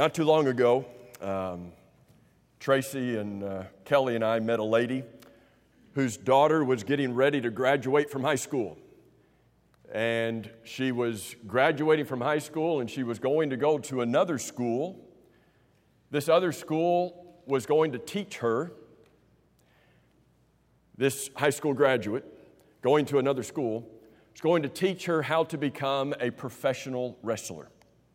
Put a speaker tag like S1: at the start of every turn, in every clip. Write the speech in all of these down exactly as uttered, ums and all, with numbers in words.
S1: Not too long ago, um, Tracy and uh, Kelly and I met a lady whose daughter was getting ready to graduate from high school. And she was graduating from high school and she was going to go to another school. This other school was going to teach her, this high school graduate going to another school, was going to teach her how to become a professional wrestler.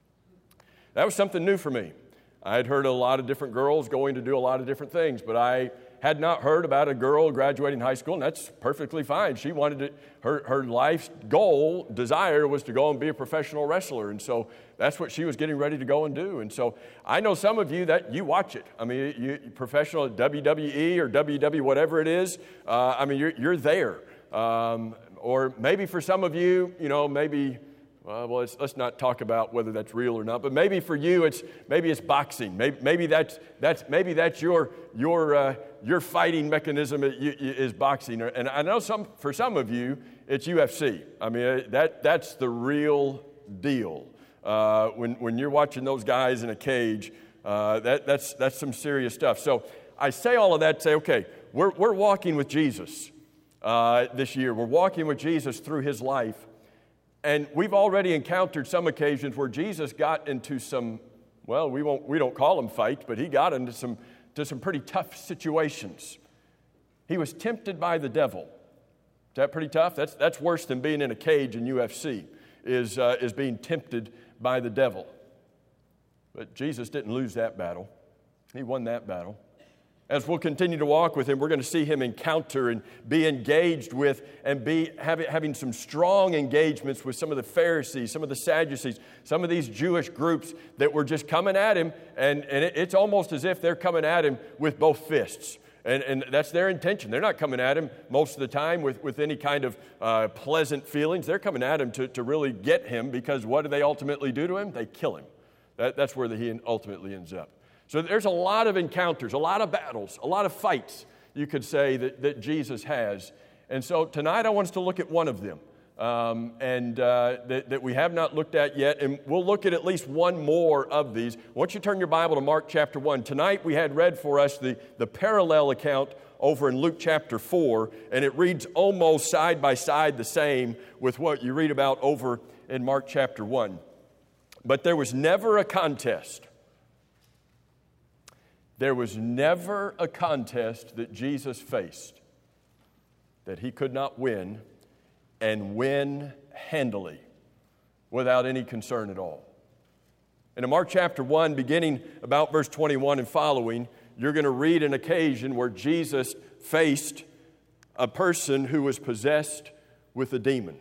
S1: That was something new for me. I had heard a lot of different girls going to do a lot of different things, but I had not heard about a girl graduating high school, and that's perfectly fine. She wanted to, her, her life's goal, desire, was to go and be a professional wrestler, and so that's what she was getting ready to go and do. And so I know some of you that you watch it. I mean, you, you professional W W E or W W E, whatever it is, uh, I mean, you're, you're there. Um, or maybe for some of you, you know, maybe... Uh, well, let's, let's not talk about whether that's real or not. But maybe for you, it's maybe it's boxing. Maybe, maybe that's that's maybe that's your your uh, your fighting mechanism is boxing. And I know some for some of you, it's U F C. I mean, that that's the real deal. Uh, when when you're watching those guys in a cage, uh, that that's that's some serious stuff. So I say all of that to say, okay, we're we're walking with Jesus uh, this year. We're walking with Jesus through His life. And we've already encountered some occasions where Jesus got into some, well, we won't, we don't call them fights, but He got into some, to some pretty tough situations. He was tempted by the devil. Is that pretty tough? That's, that's worse than being in a cage in U F C, is, uh, is being tempted by the devil. But Jesus didn't lose that battle. He won that battle. As we'll continue to walk with Him, we're going to see Him encounter and be engaged with and be having, having some strong engagements with some of the Pharisees, some of the Sadducees, some of these Jewish groups that were just coming at Him, and, and it, it's almost as if they're coming at Him with both fists. And, and that's their intention. They're not coming at Him most of the time with, with any kind of uh, pleasant feelings. They're coming at Him to, to really get Him, because what do they ultimately do to Him? They kill Him. That, that's where the, He ultimately ends up. So there's a lot of encounters, a lot of battles, a lot of fights, you could say, that, that Jesus has. And so tonight I want us to look at one of them um, and uh, that, that we have not looked at yet. And we'll look at at least one more of these. Once you turn your Bible to Mark chapter one, tonight we had read for us the, the parallel account over in Luke chapter four, and it reads almost side by side the same with what you read about over in Mark chapter one. But there was never a contest. There was never a contest that Jesus faced that He could not win, and win handily without any concern at all. And in Mark chapter one, beginning about verse twenty-one and following, you're going to read an occasion where Jesus faced a person who was possessed with a demon.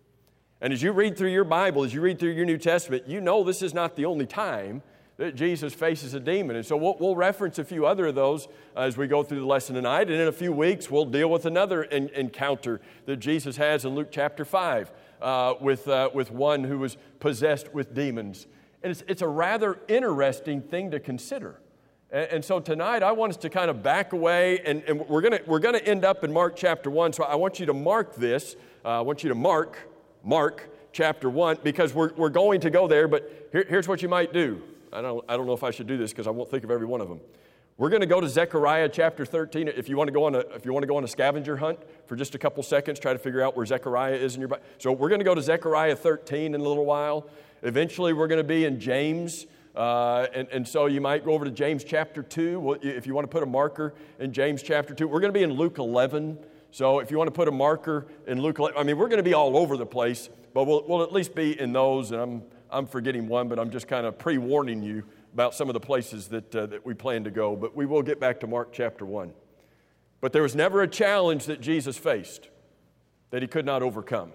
S1: And as you read through your Bible, as you read through your New Testament, you know this is not the only time that Jesus faces a demon. And so we'll, we'll reference a few other of those as we go through the lesson tonight. And in a few weeks, we'll deal with another in, encounter that Jesus has in Luke chapter five uh, with, uh, with one who was possessed with demons. And it's, it's a rather interesting thing to consider. And, and so tonight, I want us to kind of back away, and, and we're going we're gonna end up in Mark chapter one. So I want you to mark this. Uh, I want you to mark, Mark chapter one, because we're, we're going to go there, but here, here's what you might do. I don't, I don't know if I should do this because I won't think of every one of them. We're going to go to Zechariah chapter thirteen. If you want to go on a, if you want to go on a scavenger hunt for just a couple seconds, try to figure out where Zechariah is in your Bible. So we're going to go to Zechariah thirteen in a little while. Eventually, we're going to be in James. Uh, and, and so you might go over to James chapter two. Well, if you want to put a marker in James chapter two. We're going to be in Luke eleven. So if you want to put a marker in Luke eleven, I mean, we're going to be all over the place, but we'll, we'll at least be in those. And I'm I'm forgetting one, but I'm just kind of pre-warning you about some of the places that, uh, that we plan to go. But we will get back to Mark chapter one. But there was never a challenge that Jesus faced that He could not overcome.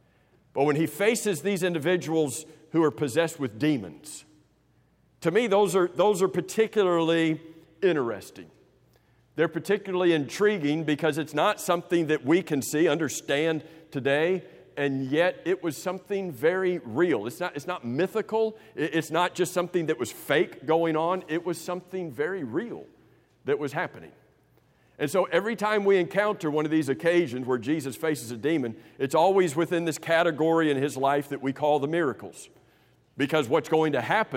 S1: But when He faces these individuals who are possessed with demons, to me, those are, those are particularly interesting. They're particularly intriguing because it's not something that we can see, understand today, and yet it was something very real. It's not, it's not mythical. It's not just something that was fake going on. It was something very real that was happening. And so every time we encounter one of these occasions where Jesus faces a demon, it's always within this category in His life that we call the miracles. Because what's going to happen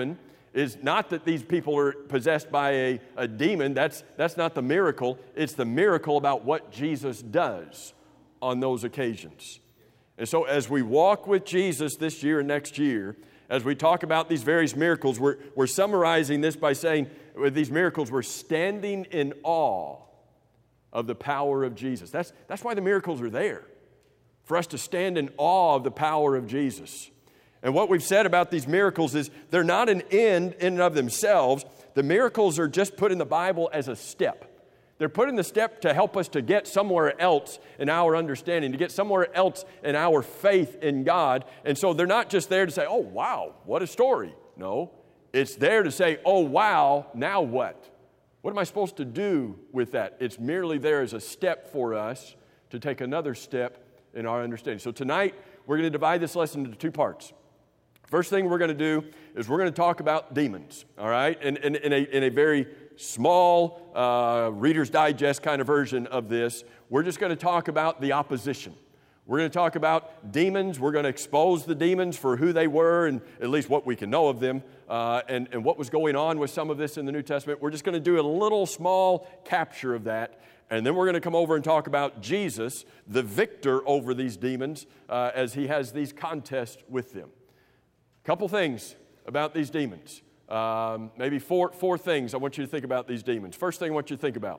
S1: is not that these people are possessed by a, a demon. That's, that's not the miracle. It's the miracle about what Jesus does on those occasions. And so as we walk with Jesus this year and next year, as we talk about these various miracles, we're, we're summarizing this by saying with these miracles, we're standing in awe of the power of Jesus. That's, that's why the miracles are there, for us to stand in awe of the power of Jesus. And what we've said about these miracles is they're not an end in and of themselves. The miracles are just put in the Bible as a step. They're put in the step to help us to get somewhere else in our understanding, to get somewhere else in our faith in God. And so they're not just there to say, oh, wow, what a story. No, it's there to say, oh, wow, now what? What am I supposed to do with that? It's merely there as a step for us to take another step in our understanding. So tonight, we're going to divide this lesson into two parts. First thing we're going to do is we're going to talk about demons, all right, in, in, in, a, in a very small uh, Reader's Digest kind of version of this. We're just going to talk about the opposition. We're going to talk about demons. We're going to expose the demons for who they were and at least what we can know of them uh, and, and what was going on with some of this in the New Testament. We're just going to do a little small capture of that. And then we're going to come over and talk about Jesus, the victor over these demons, uh, as he has these contests with them. A couple things about these demons. Um, maybe four, four things I want you to think about these demons. First thing I want you to think about,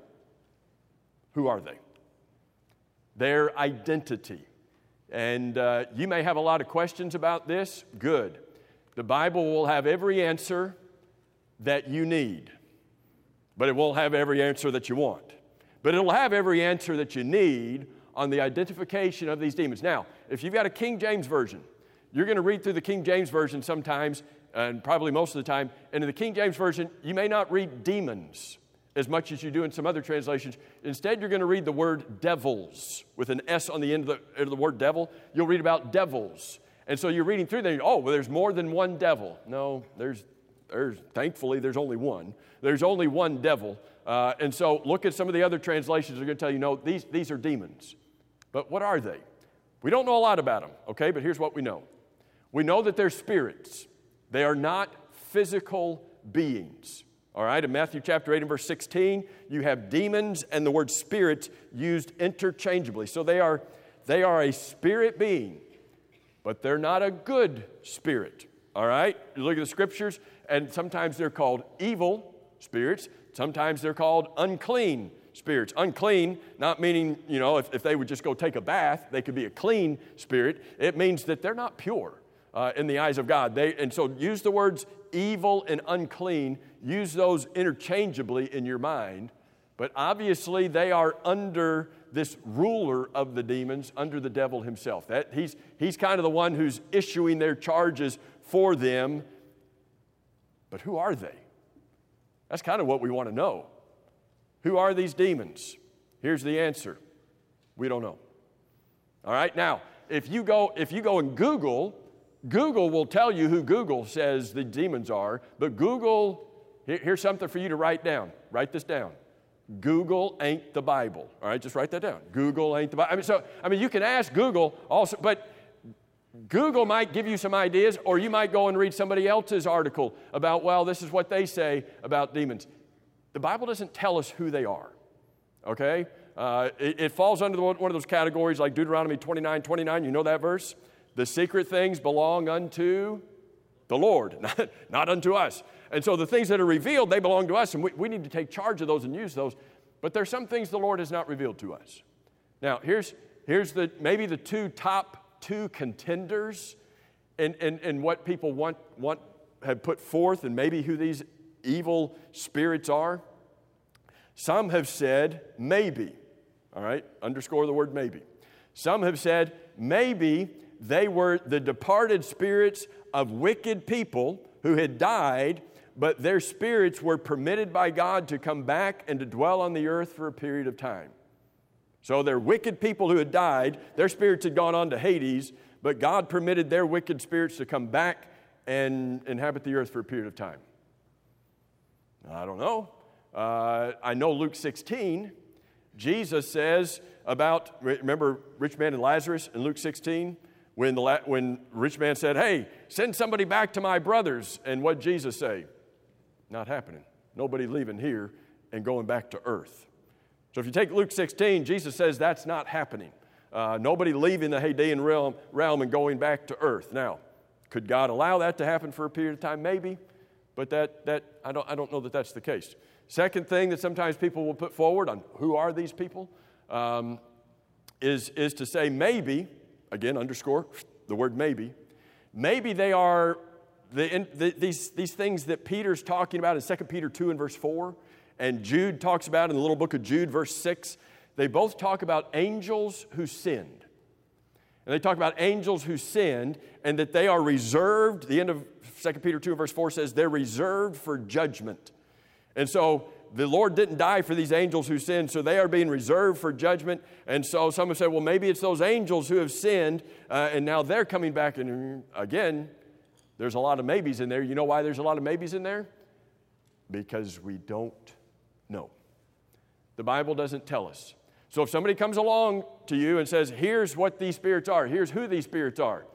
S1: who are they? Their identity. And uh, you may have a lot of questions about this. Good. The Bible will have every answer that you need, but it won't have every answer that you want. But it'll have every answer that you need on the identification of these demons. Now, if you've got a King James Version, you're going to read through the King James Version sometimes, and probably most of the time, and in the King James Version, you may not read demons as much as you do in some other translations. Instead, you're going to read the word devils with an S on the end of the, of the word devil. You'll read about devils. And so you're reading through there, oh, well, there's more than one devil. No, there's, there's thankfully, there's only one. There's only one devil. Uh, and so look at some of the other translations. They're going to tell you, no, these, these are demons. But what are they? We don't know a lot about them, okay? But here's what we know. We know that they're spirits. They are not physical beings. All right, in Matthew chapter eight and verse sixteen, you have demons and the word spirit used interchangeably. So they are, they are a spirit being, but they're not a good spirit. All right, you look at the scriptures, and sometimes they're called evil spirits. Sometimes they're called unclean spirits. Unclean, not meaning, you know, if, if they would just go take a bath, they could be a clean spirit. It means that they're not pure uh, in the eyes of God. They, and so use the words evil and unclean. Use those interchangeably in your mind. But obviously they are under this ruler of the demons, under the devil himself. That he's, he's kind of the one who's issuing their charges for them. But who are they? That's kind of what we want to know. Who are these demons? Here's the answer. We don't know. All right, now, if you go, if you go and Google, Google will tell you who Google says the demons are, but Google, here, here's something for you to write down. Write this down. Google ain't the Bible. All right, just write that down. Google ain't the Bible. I mean, so, I mean, you can ask Google also, but Google might give you some ideas, or you might go and read somebody else's article about, well, this is what they say about demons. The Bible doesn't tell us who they are, okay? Uh, it, it falls under the, one of those categories like Deuteronomy twenty-nine twenty-nine. You know that verse? The secret things belong unto the Lord, not, not unto us. And so the things that are revealed, they belong to us, and we, we need to take charge of those and use those. But there's some things the Lord has not revealed to us. Now, here's, here's the maybe the two top two contenders in, in, in what people want, want have put forth and maybe who these evil spirits are. Some have said maybe, all right, underscore the word maybe. Some have said maybe they were the departed spirits of wicked people who had died, but their spirits were permitted by God to come back and to dwell on the earth for a period of time. So they're wicked people who had died. Their spirits had gone on to Hades, but God permitted their wicked spirits to come back and inhabit the earth for a period of time. I don't know. Uh, I know Luke sixteen, Jesus says about, remember rich man and Lazarus in Luke sixteen? When the when rich man said, hey, send somebody back to my brothers. And what did Jesus say? Not happening. Nobody leaving here and going back to earth. So if you take Luke sixteen, Jesus says that's not happening. Uh, nobody leaving the Hadean realm, realm and going back to earth. Now, could God allow that to happen for a period of time? Maybe, but that that I don't I don't know that that's the case. Second thing that sometimes people will put forward on who are these people um, is is to say maybe, again underscore the word maybe, maybe they are the, the these these things that Peter's talking about in Second Peter two and verse four, and Jude talks about in the little book of Jude verse six. They both talk about angels who sinned. And they talk about angels who sinned and that they are reserved. The end of Second Peter two verse four says they're reserved for judgment. And so the Lord didn't die for these angels who sinned, so they are being reserved for judgment. And so some have said, well, maybe it's those angels who have sinned, uh, and now they're coming back. And again, there's a lot of maybes in there. You know why there's a lot of maybes in there? Because we don't know. The Bible doesn't tell us. So if somebody comes along to you and says, here's what these spirits are, here's who these spirits are,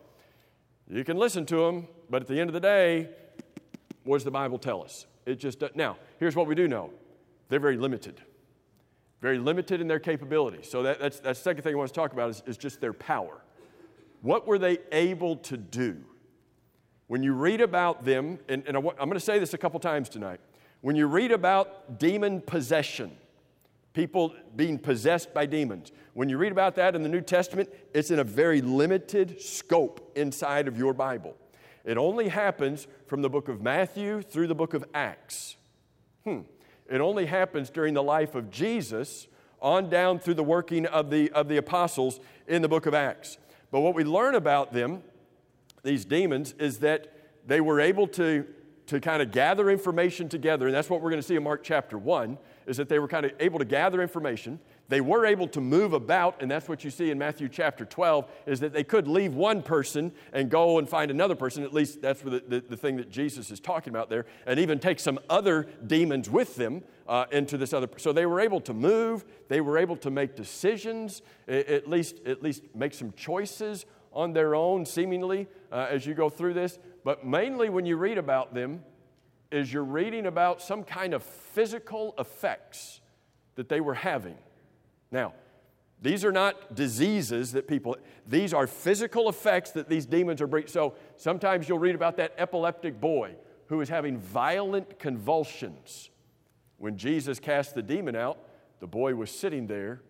S1: you can listen to them, but at the end of the day, what does the Bible tell us? It just does. Now, here's what we do know. They're very limited. Very limited in their capability. So that, that's, that's the second thing I want to talk about is, is just their power. What were they able to do? When you read about them, and, and I, I'm going to say this a couple times tonight. When you read about demon possession, people being possessed by demons. When you read about that in the New Testament, it's in a very limited scope inside of your Bible. It only happens from the book of Matthew through the book of Acts. Hmm. It only happens during the life of Jesus on down through the working of the, of the apostles in the book of Acts. But what we learn about them, these demons, is that they were able to, to kind of gather information together, and that's what we're going to see in Mark chapter one, is that they were kind of able to gather information. They were able to move about, and that's what you see in Matthew chapter twelve, is that they could leave one person and go and find another person. At least that's the, the, the thing that Jesus is talking about there, and even take some other demons with them uh, into this other. So they were able to move. They were able to make decisions, at least, at least make some choices on their own, seemingly, uh, as you go through this. But mainly when you read about them, is you're reading about some kind of physical effects that they were having. Now, these are not diseases that people, these are physical effects that these demons are bringing. So sometimes you'll read about that epileptic boy who is having violent convulsions. When Jesus cast the demon out, the boy was sitting there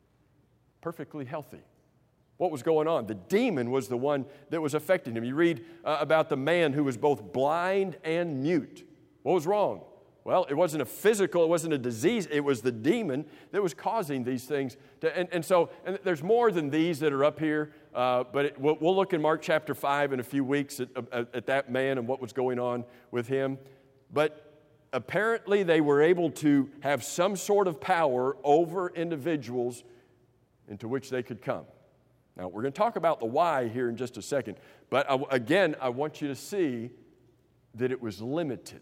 S1: perfectly healthy. What was going on? The demon was the one that was affecting him. You read uh, about the man who was both blind and mute. What was wrong? Well, it wasn't a physical, it wasn't a disease, it was the demon that was causing these things. To, and, and so and there's more than these that are up here, uh, but it, we'll, we'll look in Mark chapter five in a few weeks at, at, at that man and what was going on with him. But apparently they were able to have some sort of power over individuals into which they could come. Now, we're going to talk about the why here in just a second, but I, again, I want you to see that it was limited.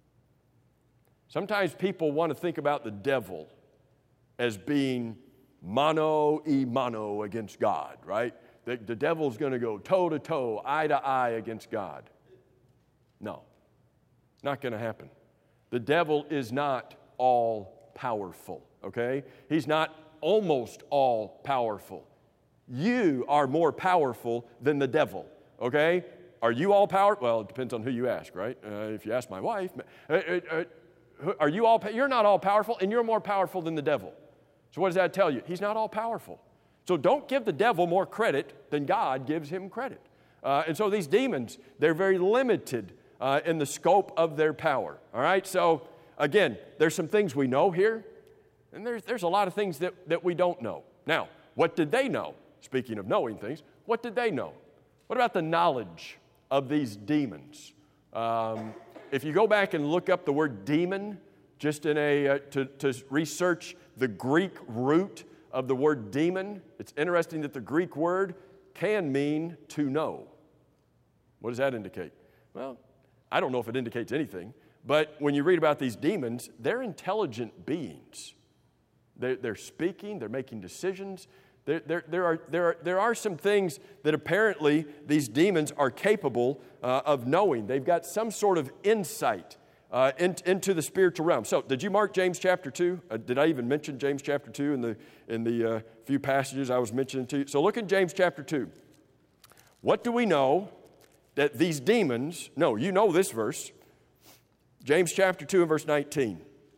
S1: Sometimes people want to think about the devil as being mano y mano against God, right? The, the devil's going to go toe to toe, eye to eye against God. No, not going to happen. The devil is not all powerful, okay? He's not almost all powerful. You are more powerful than the devil, okay? Are you all powerful? Well, it depends on who you ask, right? Uh, if you ask my wife, uh, uh, uh, are you all? You're not all powerful, and you're more powerful than the devil. So what does that tell you? He's not all powerful. So don't give the devil more credit than God gives him credit. Uh, and so these demons, they're very limited uh, in the scope of their power. All right. So again, there's some things we know here, and there's there's a lot of things that that we don't know. Now, what did they know? Speaking of knowing things, what did they know? What about the knowledge of these demons? Um, if you go back and look up the word demon, just in a uh, to, to research the Greek root of the word demon, it's interesting that the Greek word can mean to know. What does that indicate? Well, I don't know if it indicates anything, but when you read about these demons, they're intelligent beings. They're, they're speaking, they're making decisions. There, there, there, are, there, are, there are some things that apparently these demons are capable uh, of knowing. They've got some sort of insight uh, in, into the spiritual realm. So did you mark James chapter two? Uh, did I even mention James chapter two in the, in the uh, few passages I was mentioning to you? So look in James chapter two. What do we know that these demons, no, you know this verse, James chapter two and verse nineteen.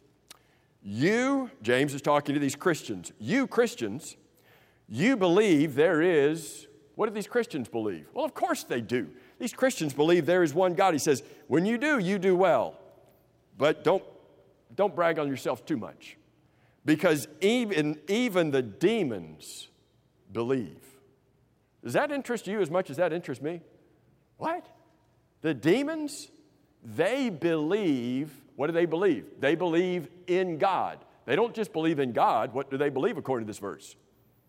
S1: You, James is talking to these Christians, you Christians, you believe there is, what do these Christians believe? Well, of course they do. These Christians believe there is one God. He says, when you do, you do well. But don't, don't brag on yourself too much. Because even, even the demons believe. Does that interest you as much as that interests me? What? The demons, they believe, what do they believe? They believe in God. They don't just believe in God. What do they believe according to this verse?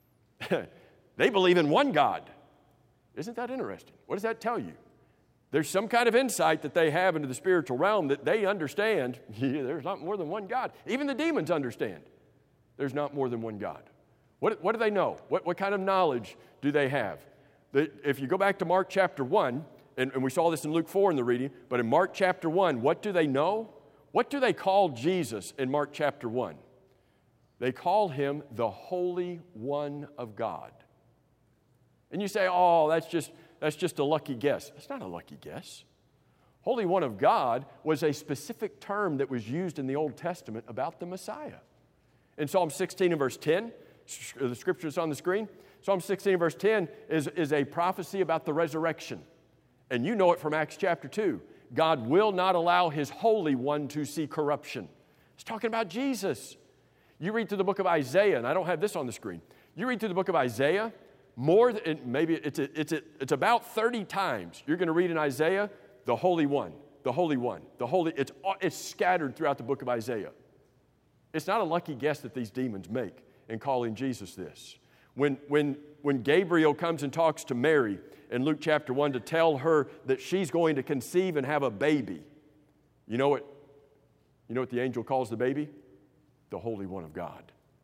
S1: They believe in one God. Isn't that interesting? What does that tell you? There's some kind of insight that they have into the spiritual realm that they understand, yeah, there's not more than one God. Even the demons understand there's not more than one God. What, what do they know? What, what kind of knowledge do they have? The, if you go back to Mark chapter one, and, and we saw this in Luke four in the reading, but in Mark chapter one, what do they know? What do they call Jesus in Mark chapter one? They call him the Holy One of God. And you say, oh, that's just, that's just a lucky guess. That's not a lucky guess. Holy One of God was a specific term that was used in the Old Testament about the Messiah. In Psalm sixteen and verse ten, the scripture is on the screen. Psalm sixteen and verse ten is, is a prophecy about the resurrection. And you know it from Acts chapter two. God will not allow his Holy One to see corruption. It's talking about Jesus. You read through the book of Isaiah, and I don't have this on the screen. You read through the book of Isaiah, more than, maybe it's, a, it's, a, it's about thirty times you're going to read in Isaiah, the Holy One, the Holy One, the Holy, it's, it's scattered throughout the book of Isaiah. It's not a lucky guess that these demons make in calling Jesus this. When, when, when Gabriel comes and talks to Mary in Luke chapter one to tell her that she's going to conceive and have a baby, you know what, you know what the angel calls the baby? The Holy One of God.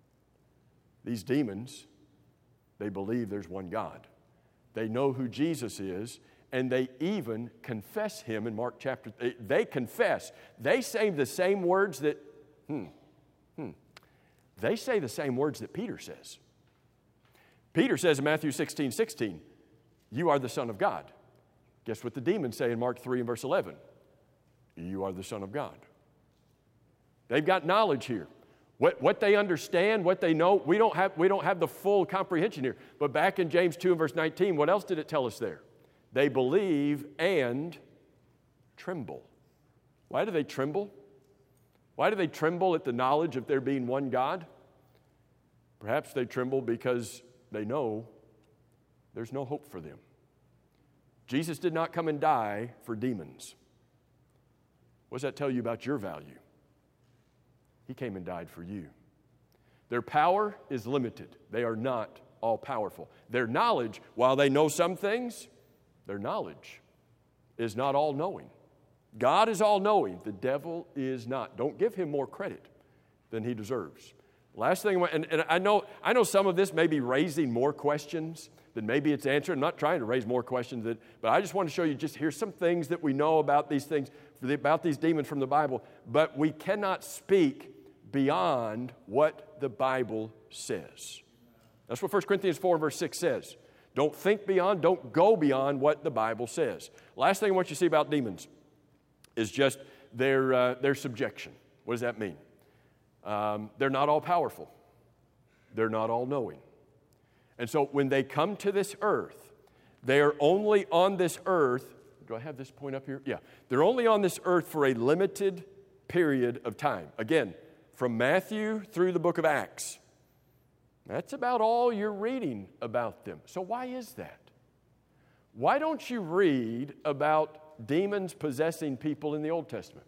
S1: These demons, they believe there's one God. They know who Jesus is, and they even confess him in Mark chapter, they, they confess. They say the same words that, hmm, hmm, they say the same words that Peter says. Peter says in Matthew sixteen, sixteen, you are the Son of God. Guess what the demons say in Mark three and verse eleven? You are the Son of God. They've got knowledge here. What, what they understand, what they know, we don't have, we don't have the full comprehension here. But back in James two and verse nineteen, what else did it tell us there? They believe and tremble. Why do they tremble? Why do they tremble at the knowledge of there being one God? Perhaps they tremble because they know there's no hope for them. Jesus did not come and die for demons. What does that tell you about your value? He came and died for you. Their power is limited. They are not all powerful. Their knowledge, while they know some things, their knowledge is not all knowing. God is all knowing. The devil is not. Don't give him more credit than he deserves. Last thing, and, and I know I know some of this may be raising more questions than maybe it's answered. I'm not trying to raise more questions, that, but I just want to show you, just here's some things that we know about these things, about these demons from the Bible, but we cannot speak beyond what the Bible says. That's what First Corinthians four verse six says. Don't think beyond, don't go beyond what the Bible says. Last thing I want you to see about demons is just their, uh, their subjection. What does that mean? Um, they're not all powerful. They're not all knowing. And so when they come to this earth, they are only on this earth. Do I have this point up here? Yeah. They're only on this earth for a limited period of time. Again, from Matthew through the book of Acts. That's about all you're reading about them. So why is that? Why don't you read about demons possessing people in the Old Testament?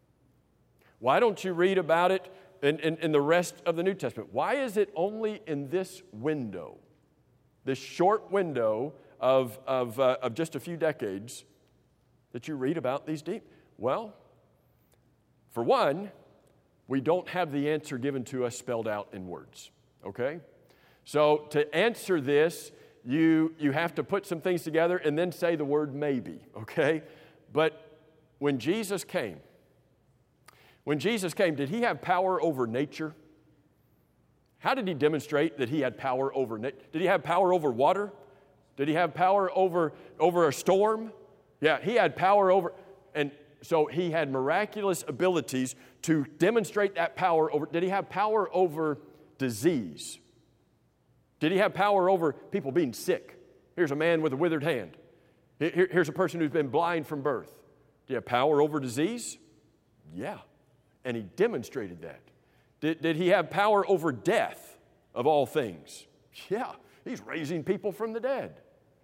S1: Why don't you read about it in, in, in the rest of the New Testament? Why is it only in this window, this short window of, of, uh, of just a few decades, that you read about these demons? Well, for one, we don't have the answer given to us spelled out in words, okay? So to answer this, you, you have to put some things together and then say the word maybe, okay? But when Jesus came, When Jesus came, did he have power over nature? How did he demonstrate that he had power over nature? Did he have power over water? Did he have power over, over a storm? Yeah, he had power over, and so he had miraculous abilities to demonstrate that power over. Did he have power over disease? Did he have power over people being sick? Here's a man with a withered hand. Here, here's a person who's been blind from birth. Did he have power over disease? Yeah, and he demonstrated that. Did, did he have power over death, of all things? Yeah, he's raising people from the dead.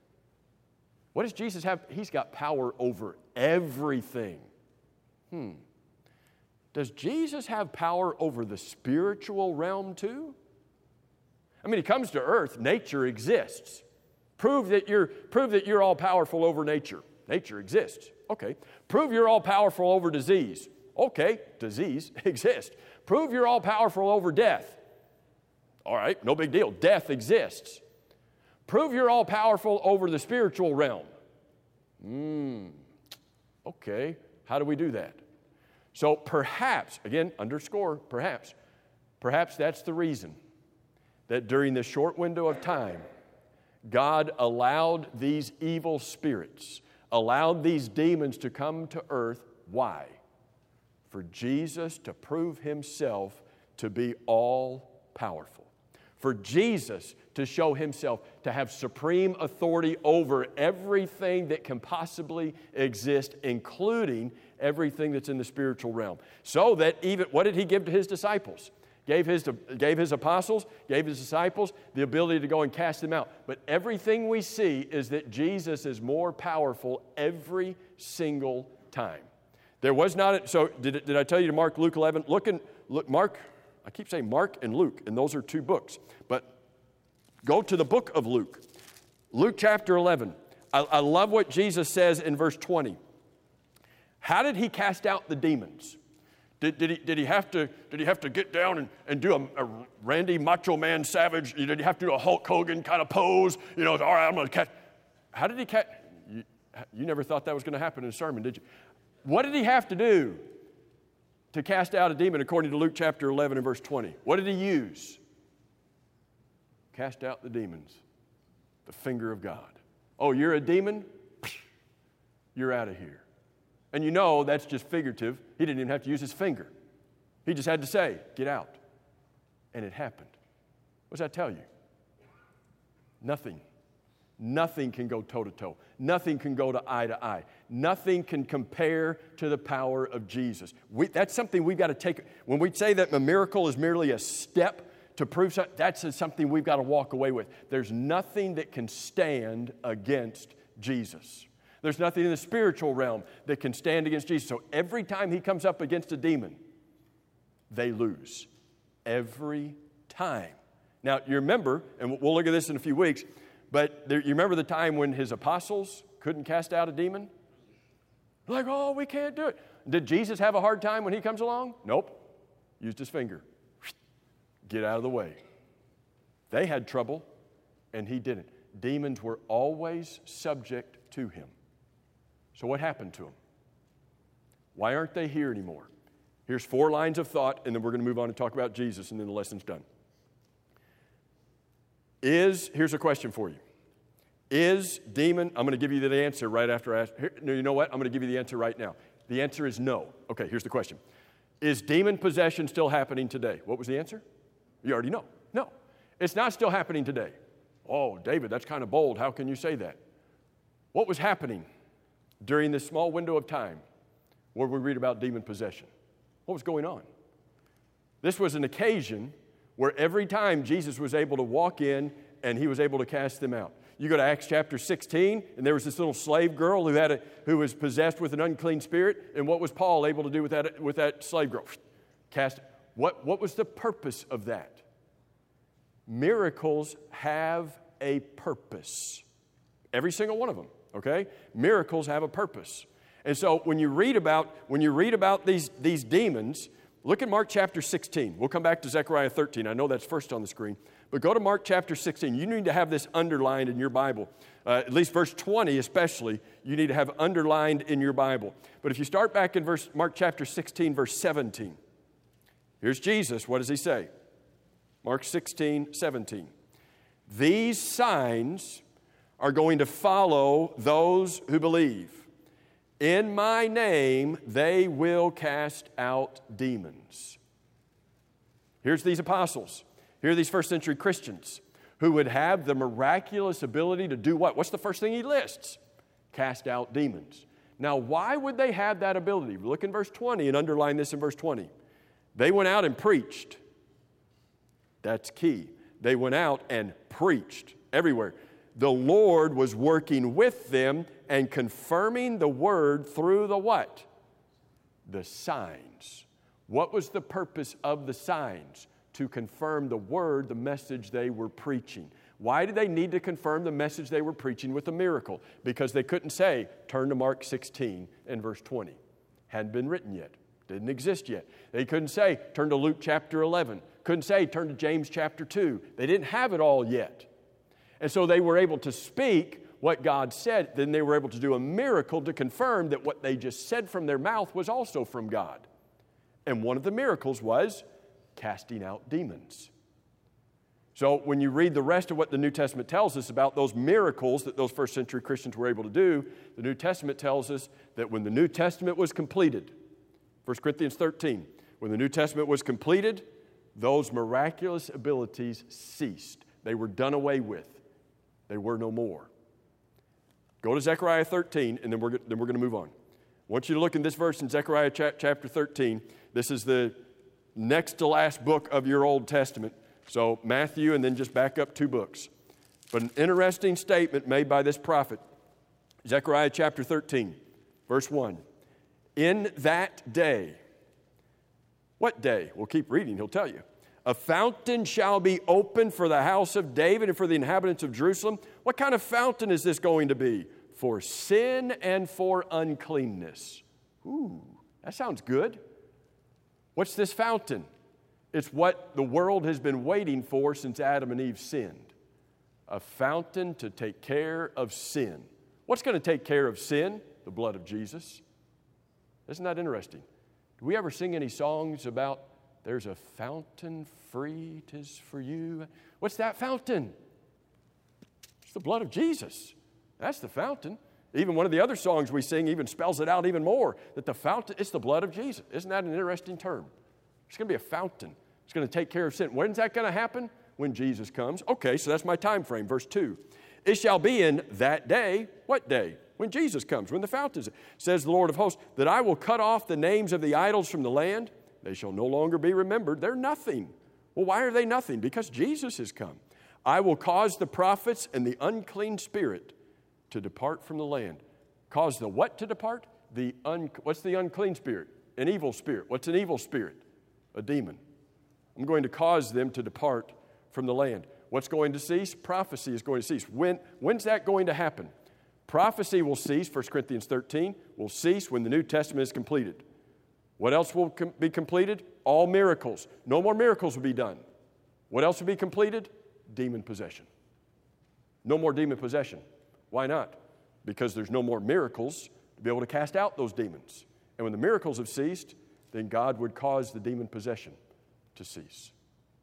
S1: What does Jesus have? He's got power over everything. Hmm. Does Jesus have power over the spiritual realm too? I mean, he comes to earth, nature exists. Prove that you're, prove that you're all powerful over nature. Nature exists. Okay. Prove you're all powerful over disease. Okay, disease exists. Prove you're all powerful over death. All right, no big deal. Death exists. Prove you're all powerful over the spiritual realm. Hmm. Okay, how do we do that? So perhaps, again, underscore, perhaps, perhaps that's the reason that during this short window of time, God allowed these evil spirits, allowed these demons to come to earth. Why? For Jesus to prove himself to be all-powerful. For Jesus to show himself to have supreme authority over everything that can possibly exist, including everything that's in the spiritual realm. So that even, what did he give to his disciples? Gave his, gave his apostles, gave his disciples the ability to go and cast them out. But everything we see is that Jesus is more powerful every single time. There was not, so did, did I tell you to mark Luke eleven? Look and look, Mark, I keep saying Mark and Luke, and those are two books. But go to the book of Luke. Luke chapter eleven. I, I love what Jesus says in verse twenty. How did he cast out the demons? Did, did, he, did, he, have to, did he have to get down and, and do a, a Randy Macho Man Savage? Did he have to do a Hulk Hogan kind of pose? You know, all right, I'm going to catch. How did he catch? You, you never thought that was going to happen in a sermon, did you? What did he have to do to cast out a demon according to Luke chapter eleven and verse twenty? What did he use? Cast out the demons. The finger of God. Oh, you're a demon? You're out of here. And you know that's just figurative. He didn't even have to use his finger. He just had to say, get out. And it happened. What does that tell you? Nothing. Nothing can go toe-to-toe. Nothing can go to eye to eye. Nothing can compare to the power of Jesus. We, that's something we've got to take. When we say that a miracle is merely a step to prove something, that's something we've got to walk away with. There's nothing that can stand against Jesus. There's nothing in the spiritual realm that can stand against Jesus. So every time he comes up against a demon, they lose. Every time. Now, you remember, and we'll look at this in a few weeks, but there, you remember the time when his apostles couldn't cast out a demon? Like, oh, we can't do it. Did Jesus have a hard time when he comes along? Nope. Used his finger. Get out of the way. They had trouble, and he didn't. Demons were always subject to him. So what happened to them? Why aren't they here anymore? Here's four lines of thought, and then we're going to move on and talk about Jesus, and then the lesson's done. Is, here's a question for you. Is demon, I'm going to give you the answer right after I ask. Here, no, you know what? I'm going to give you the answer right now. The answer is no. Okay, here's the question. Is demon possession still happening today? What was the answer? You already know. No, it's not still happening today. Oh, David, that's kind of bold. How can you say that? What was happening during this small window of time where we read about demon possession? What was going on? This was an occasion where every time Jesus was able to walk in and he was able to cast them out. You go to Acts chapter sixteen, and there was this little slave girl who had a, who was possessed with an unclean spirit. And what was Paul able to do with that, with that slave girl? Cast. What, what was the purpose of that? Miracles have a purpose. Every single one of them, okay? Miracles have a purpose. And so when you read about, when you read about these, these demons, Look at Mark chapter sixteen. We'll come back to Zechariah thirteen. I know that's first on the screen. But go to Mark chapter sixteen. You need to have this underlined in your Bible. Uh, at least verse twenty especially, you need to have underlined in your Bible. But if you start back in verse Mark chapter sixteen, verse seventeen. Here's Jesus. What does he say? Mark sixteen, seventeen. These signs are going to follow those who believe. In my name, they will cast out demons. Here's these apostles. Here are these first century Christians who would have the miraculous ability to do what? What's the first thing he lists? Cast out demons. Now, why would they have that ability? Look in verse twenty and underline this in verse twenty. They went out and preached. That's key. They went out and preached everywhere. The Lord was working with them and confirming the word through the what? The signs. What was the purpose of the signs? To confirm the word, the message they were preaching. Why did they need to confirm the message they were preaching with a miracle? Because they couldn't say, turn to Mark sixteen and verse twenty. Hadn't been written yet. Didn't exist yet. They couldn't say, turn to Luke chapter eleven. Couldn't say, turn to James chapter two. They didn't have it all yet. And so they were able to speak what God said. Then they were able to do a miracle to confirm that what they just said from their mouth was also from God. And one of the miracles was casting out demons. So when you read the rest of what the New Testament tells us about those miracles that those first century Christians were able to do, the New Testament tells us that when the New Testament was completed, First Corinthians thirteen, when the New Testament was completed, those miraculous abilities ceased. They were done away with. They were no more. Go to Zechariah thirteen, and then we're, then we're going to move on. I want you to look in this verse in Zechariah chapter thirteen. This is the next to last book of your Old Testament. So Matthew, and then just back up two books. But an interesting statement made by this prophet. Zechariah chapter thirteen, verse one. In that day, what day? We'll keep reading, he'll tell you. A fountain shall be opened for the house of David and for the inhabitants of Jerusalem. What kind of fountain is this going to be? For sin and for uncleanness. Ooh, that sounds good. What's this fountain? It's what the world has been waiting for since Adam and Eve sinned. A fountain to take care of sin. What's going to take care of sin? The blood of Jesus. Isn't that interesting? Do we ever sing any songs about there's a fountain free, 'tis for you? What's that fountain? It's the blood of Jesus. That's the fountain. Even one of the other songs we sing even spells it out even more, that the fountain, it's the blood of Jesus. Isn't that an interesting term? It's going to be a fountain. It's going to take care of sin. When's that going to happen? When Jesus comes. Okay, so that's my time frame, verse two. It shall be in that day. What day? When Jesus comes, when the fountain is. Says the Lord of hosts, that I will cut off the names of the idols from the land. They shall no longer be remembered. They're nothing. Well, why are they nothing? Because Jesus has come. I will cause the prophets and the unclean spirit to depart from the land. Cause the what to depart? The un, what's the unclean spirit? An evil spirit. What's an evil spirit? A demon. I'm going to cause them to depart from the land. What's going to cease? Prophecy is going to cease. When, when's that going to happen? Prophecy will cease, First Corinthians thirteen, will cease when the New Testament is completed. What else will com- be completed? All miracles. No more miracles will be done. What else will be completed? Demon possession. No more demon possession. Why not? Because there's no more miracles to be able to cast out those demons. And when the miracles have ceased, then God would cause the demon possession to cease.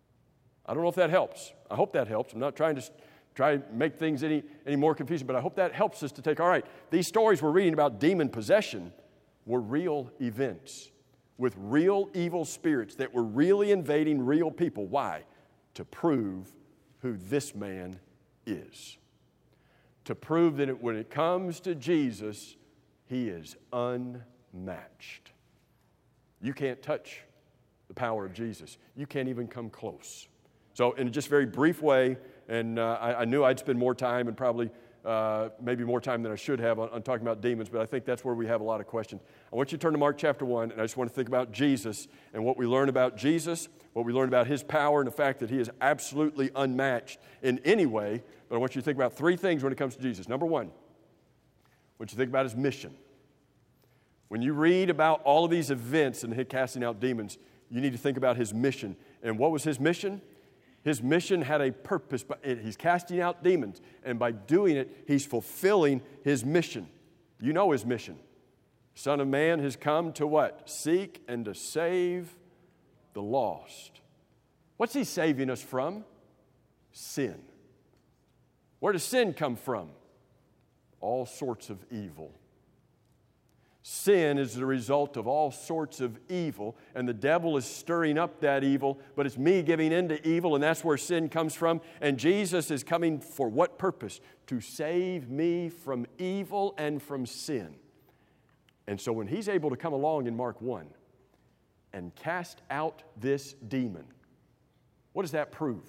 S1: I don't know if that helps. I hope that helps. I'm not trying to try to make things any, any more confusing, but I hope that helps us to take, all right, these stories we're reading about demon possession were real events with real evil spirits that were really invading real people. Why? To prove who this man is. To prove that it, when it comes to Jesus, he is unmatched. You can't touch the power of Jesus. You can't even come close. So in just a very brief way, and uh, I, I knew I'd spend more time and probably uh, maybe more time than I should have on, on talking about demons, but I think that's where we have a lot of questions. I want you to turn to Mark chapter one, and I just want to think about Jesus and what we learn about Jesus, what we learn about his power and the fact that he is absolutely unmatched in any way. But I want you to think about three things when it comes to Jesus. Number one, I want you to think about his mission. When you read about all of these events and him casting out demons, you need to think about his mission. And what was his mission? His mission had a purpose. But he's casting out demons. And by doing it, he's fulfilling his mission. You know his mission. Son of Man has come to what? Seek and to save the lost. What's he saving us from? Sin. Where does sin come from? All sorts of evil. Sin is the result of all sorts of evil, and the devil is stirring up that evil, but it's me giving in to evil, and that's where sin comes from. And Jesus is coming for what purpose? To save me from evil and from sin. And so when he's able to come along in Mark one and cast out this demon, what does that prove?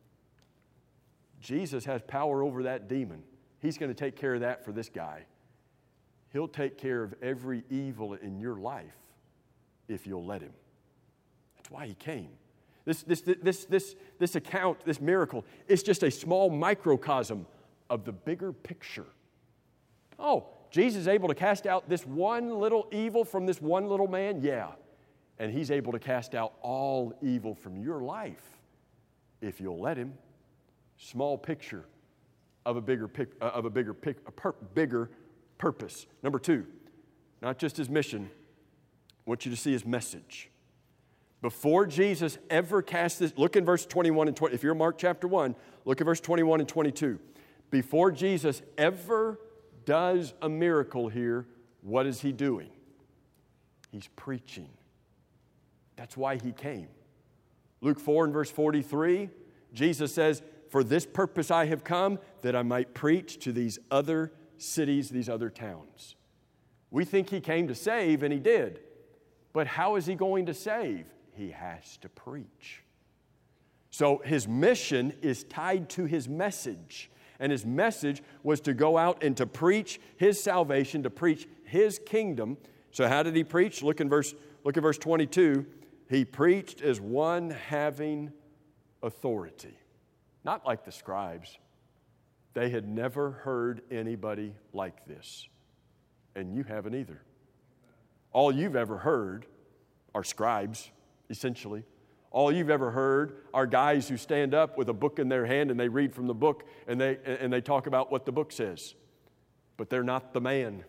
S1: Jesus has power over that demon. He's going to take care of that for this guy. He'll take care of every evil in your life if you'll let him. That's why he came. This, this, this, this, this account, this miracle, is just a small microcosm of the bigger picture. Oh, Jesus is able to cast out this one little evil from this one little man? Yeah. And he's able to cast out all evil from your life if you'll let him. Small picture of a bigger, pic, uh, of a bigger, pic, a per, bigger purpose. Number two, not just his mission, I want you to see his message. Before Jesus ever cast this, look in verse twenty-one and twenty. If you're in Mark chapter one, look at verse twenty-one and twenty-two. Before Jesus ever does a miracle here, what is he doing? He's preaching. That's why he came. Luke four and verse forty-three, Jesus says, "For this purpose I have come, that I might preach to these other cities, these other towns." We think he came to save, and he did. But how is he going to save? He has to preach. So his mission is tied to his message. And his message was to go out and to preach his salvation, to preach his kingdom. So how did he preach? Look in verse, look at verse twenty-two. He preached as one having authority. Not like the scribes. They had never heard anybody like this. And you haven't either. All you've ever heard are scribes, essentially. All you've ever heard are guys who stand up with a book in their hand and they read from the book and they, and they talk about what the book says. But they're not the man.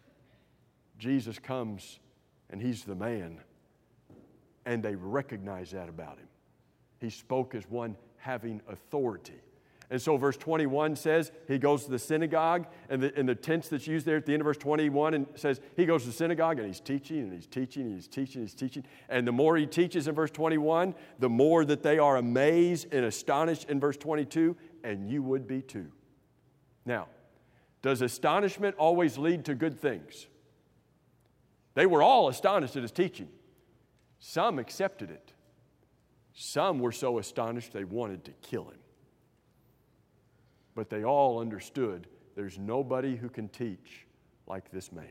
S1: Jesus comes and he's the man. And they recognize that about him. He spoke as one having authority. And so verse twenty-one says he goes to the synagogue, and the, and the tense that's used there at the end of verse twenty-one and says he goes to the synagogue and he's teaching and he's teaching and he's teaching and he's teaching. And the more he teaches in verse twenty-one, the more that they are amazed and astonished in verse twenty-two, and you would be too. Now, does astonishment always lead to good things? They were all astonished at his teaching. Some accepted it. Some were so astonished they wanted to kill him. But they all understood there's nobody who can teach like this man.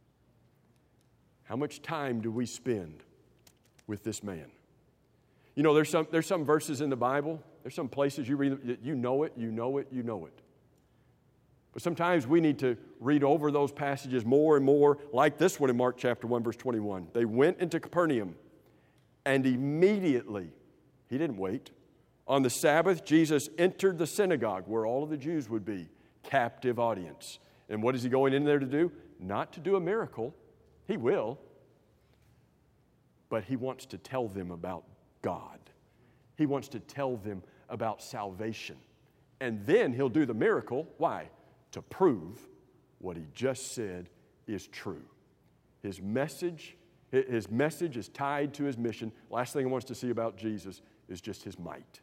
S1: How much time do we spend with this man? You know, there's some, there's some verses in the Bible, there's some places you read, you know it, you know it, you know it. But sometimes we need to read over those passages more and more, like this one in Mark chapter one, verse twenty-one. They went into Capernaum, and immediately, he didn't wait, on the Sabbath, Jesus entered the synagogue where all of the Jews would be, captive audience. And what is he going in there to do? Not to do a miracle. He will. But he wants to tell them about God. He wants to tell them about salvation. And then he'll do the miracle. Why? To prove what he just said is true. His message, his message is tied to his mission. Last thing I want us to see about Jesus is just his might.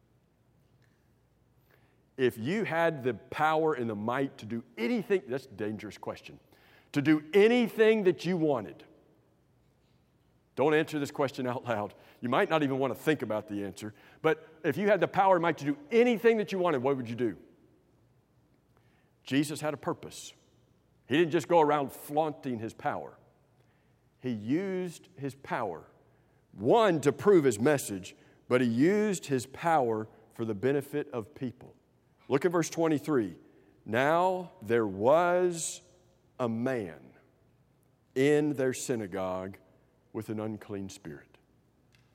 S1: If you had the power and the might to do anything, that's a dangerous question, to do anything that you wanted, don't answer this question out loud. You might not even want to think about the answer. But if you had the power and might to do anything that you wanted, what would you do? Jesus had a purpose. He didn't just go around flaunting his power. He used his power, one, to prove his message, but he used his power for the benefit of people. Look at verse twenty-three. Now there was a man in their synagogue with an unclean spirit.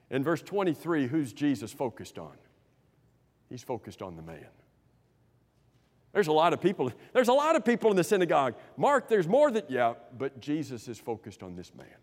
S1: In verse twenty-three, who's Jesus focused on? He's focused on the man. There's a lot of people, there's a lot of people in the synagogue. Mark, there's more than, yeah, but Jesus is focused on this man. Can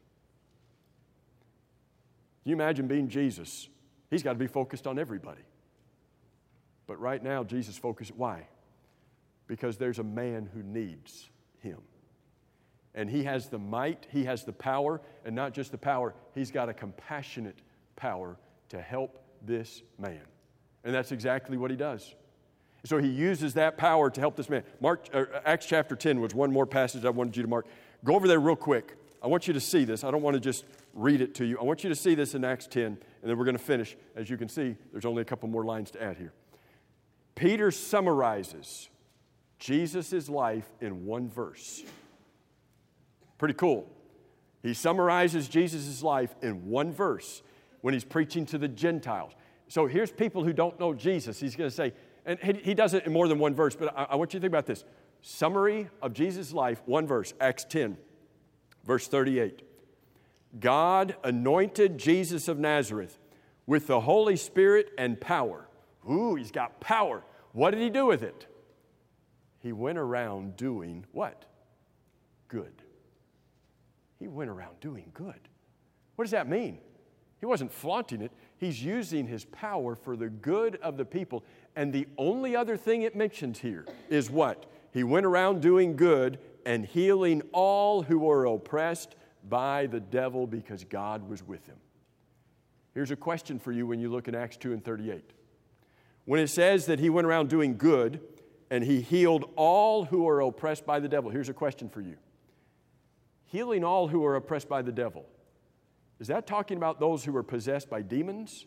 S1: you imagine being Jesus? He's got to be focused on everybody. But right now, Jesus focuses, why? Because there's a man who needs him. And he has the might, he has the power, and not just the power, he's got a compassionate power to help this man. And that's exactly what he does. So he uses that power to help this man. Mark, uh, Acts chapter ten was one more passage I wanted you to mark. Go over there real quick. I want you to see this. I don't want to just read it to you. I want you to see this in Acts ten, and then we're going to finish. As you can see, there's only a couple more lines to add here. Peter summarizes Jesus' life in one verse. Pretty cool. He summarizes Jesus' life in one verse when he's preaching to the Gentiles. So here's people who don't know Jesus. He's going to say, and he, he does it in more than one verse, but I, I want you to think about this. Summary of Jesus' life, one verse, Acts ten, verse thirty-eight. God anointed Jesus of Nazareth with the Holy Spirit and power. Ooh, he's got power. What did he do with it? He went around doing what? Good. He went around doing good. What does that mean? He wasn't flaunting it. He's using his power for the good of the people. And the only other thing it mentions here is what? He went around doing good and healing all who were oppressed by the devil because God was with him. Here's a question for you when you look at Acts two and thirty-eight. When it says that he went around doing good and he healed all who are oppressed by the devil, here's a question for you. Healing all who are oppressed by the devil, is that talking about those who are possessed by demons?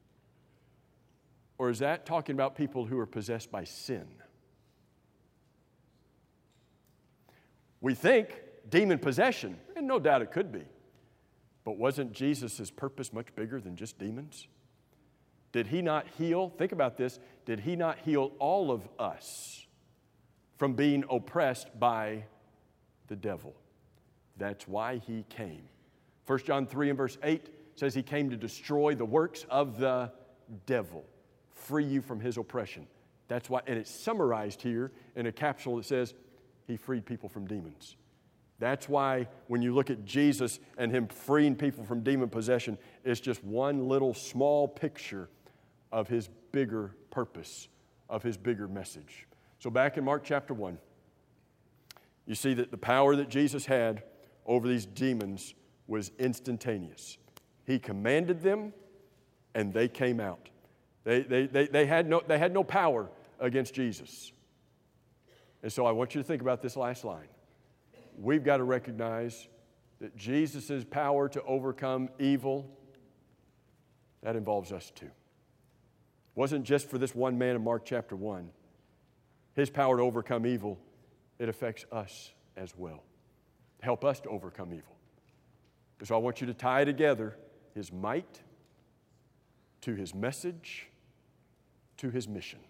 S1: Or is that talking about people who are possessed by sin? We think demon possession, and no doubt it could be. But wasn't Jesus' purpose much bigger than just demons? Did he not heal? Think about this. Did he not heal all of us from being oppressed by the devil? That's why he came. First John three and verse eight says he came to destroy the works of the devil, free you from his oppression. That's why, and it's summarized here in a capsule that says he freed people from demons. That's why when you look at Jesus and him freeing people from demon possession, it's just one little small picture of his bigger purpose, of his bigger message. So back in Mark chapter one, you see that the power that Jesus had over these demons was instantaneous. He commanded them, and they came out. They, they, they, they, had no, they had no power against Jesus. And so I want you to think about this last line. We've got to recognize that Jesus' power to overcome evil, that involves us too. It wasn't just for this one man in Mark chapter one. His power to overcome evil, it affects us as well. Help us to overcome evil. So I want you to tie together his might to his message to his mission.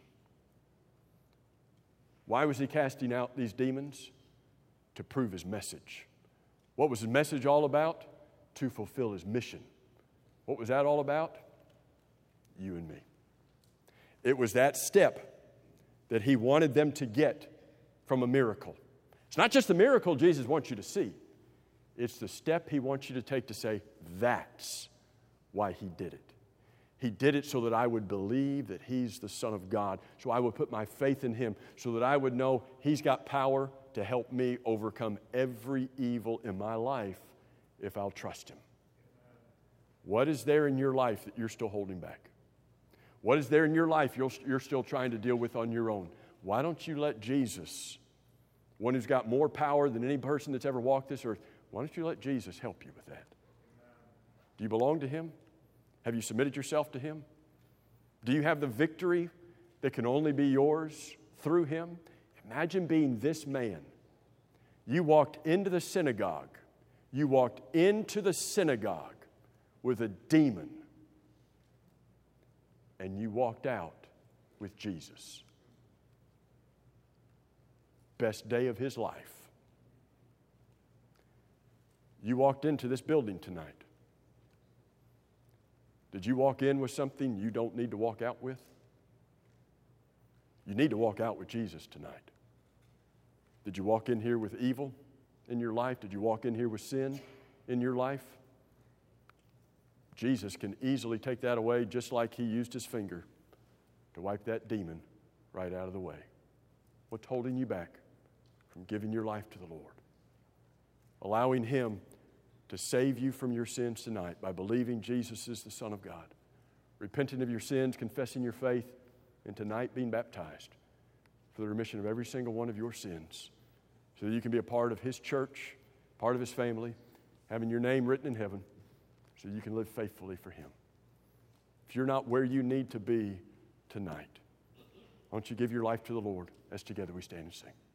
S1: Why was he casting out these demons? To prove his message. What was his message all about? To fulfill his mission. What was that all about? You and me. It was that step that he wanted them to get from a miracle. It's not just the miracle Jesus wants you to see. It's the step he wants you to take to say, that's why he did it. He did it so that I would believe that he's the Son of God, so I would put my faith in him, so that I would know he's got power to help me overcome every evil in my life if I'll trust him. What is there in your life that you're still holding back? What is there in your life you're, you're still trying to deal with on your own? Why don't you let Jesus, one who's got more power than any person that's ever walked this earth, why don't you let Jesus help you with that? Do you belong to him? Have you submitted yourself to him? Do you have the victory that can only be yours through him? Imagine being this man. You walked into the synagogue. You walked into the synagogue with a demon. And you walked out with Jesus. Best day of his life. You walked into this building tonight. Did you walk in with something you don't need to walk out with? You need to walk out with Jesus tonight. Did you walk in here with evil in your life? Did you walk in here with sin in your life? Jesus can easily take that away, just like he used his finger to wipe that demon right out of the way. What's holding you back from giving your life to the Lord? Allowing him to save you from your sins tonight by believing Jesus is the Son of God, repenting of your sins, confessing your faith, and tonight being baptized for the remission of every single one of your sins, so that you can be a part of his church, part of his family, having your name written in heaven, so you can live faithfully for him. If you're not where you need to be tonight, why don't you give your life to the Lord as together we stand and sing.